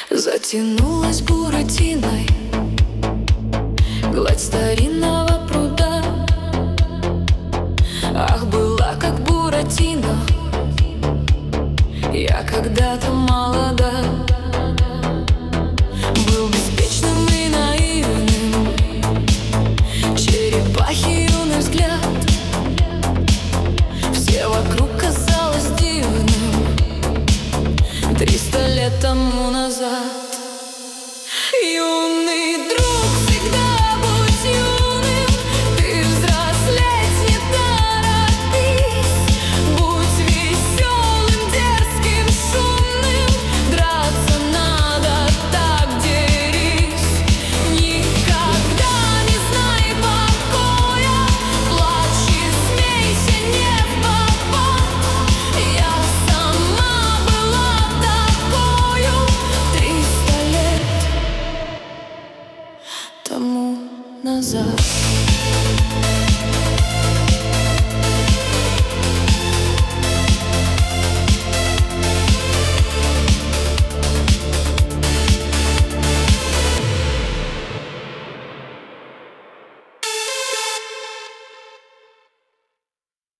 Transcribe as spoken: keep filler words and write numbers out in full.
Затянулась буратиной гладь старинного пруда. Ах, была как Буратино я когда-то молода. Был беспечным и наивным черепахи юный взгляд. Все вокруг казалось дивным триста лет тому назад. Юный друг, всегда будь юным, ты взрослеть не торопись. Будь веселым, дерзким, шумным, драться надо, так дерись. Никогда не знай покоя, плачь и смейся не в попад. Я сама была такою триста лет тому назад.